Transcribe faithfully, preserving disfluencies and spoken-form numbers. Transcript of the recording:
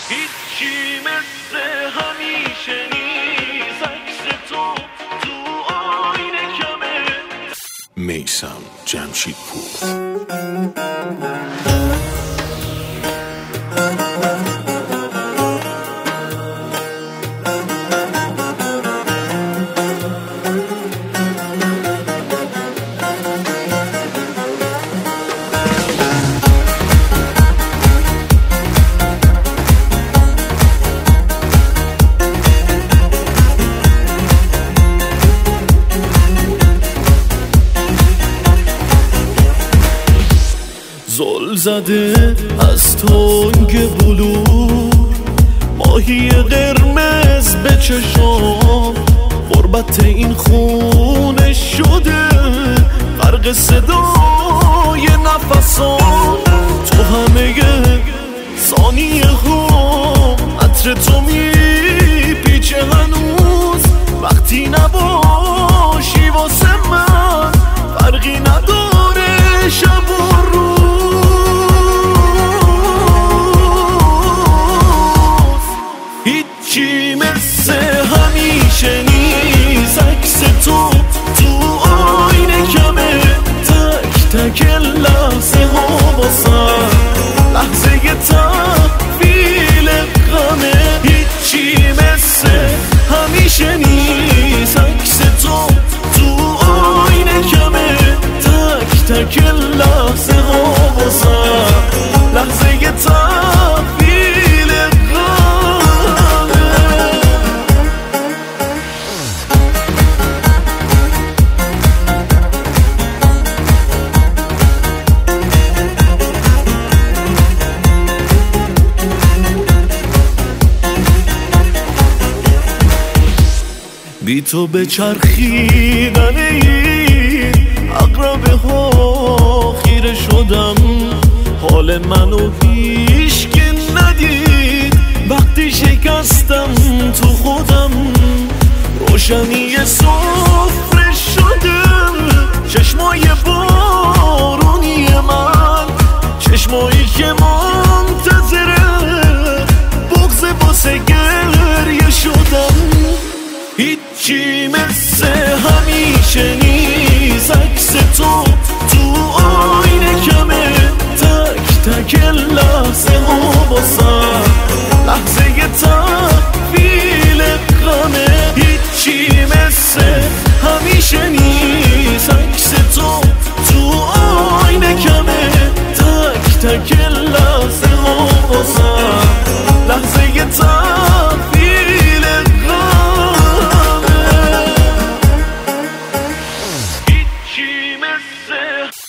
هیچی مثل همیشه نیست، عکس تو تو آینه کمه. میثم جمشیدپور. زل زده از تنگ بلور، ماهی قرمز به چشام، غربت این خونه شده غرق صدای نفسان. تو همه ثانیه ها عطر تو میپیچه هنوز، وقتی نباشی واسه من فرقی نداره شب و روز. هیچی مثل همیشه نیست، عکس تو تو آینه کمه. تک تک لحظه ها باسم لحظه تحویل غمه. هیچی مثل همیشه نیست، عکس تو تو آینه کمه. تک تک لحظه ها باسم لحظه تحویل غمه. بی تو به چرخیدن این عقربه ها خیره شدم، حال منو هیچ که ندید وقتی شکستم تو خودم. روشنی سفره شده چشمای بارونی من، چشمایی که منتظره بغض واسه گریه شدم. هیچی مثل همیشه نیست، عکس تو تو آینه کمه. تک تک لحظه ها باسم لحظه تحویل غمه. هیچی مثل همیشه نیست، عکس تو تو آینه کمه. تک تک لحظه ها باسم لحظه تحویل غمه. هیچی مثل